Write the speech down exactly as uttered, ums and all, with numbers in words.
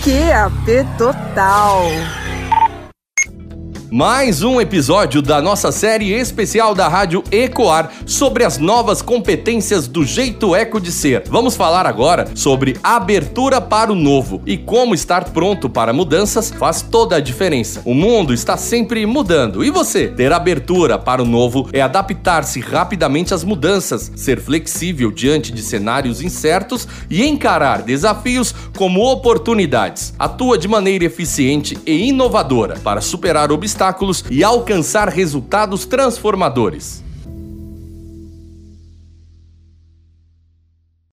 Q A P total. Mais um episódio da nossa série especial da Rádio Ecoar sobre as novas competências do jeito eco de ser. Vamos falar agora sobre abertura para o novo e como estar pronto para mudanças faz toda a diferença. O mundo está sempre mudando e você? Ter abertura para o novo é adaptar-se rapidamente às mudanças, ser flexível diante de cenários incertos e encarar desafios como oportunidades. Atua de maneira eficiente e inovadora para superar obstáculos e alcançar resultados transformadores.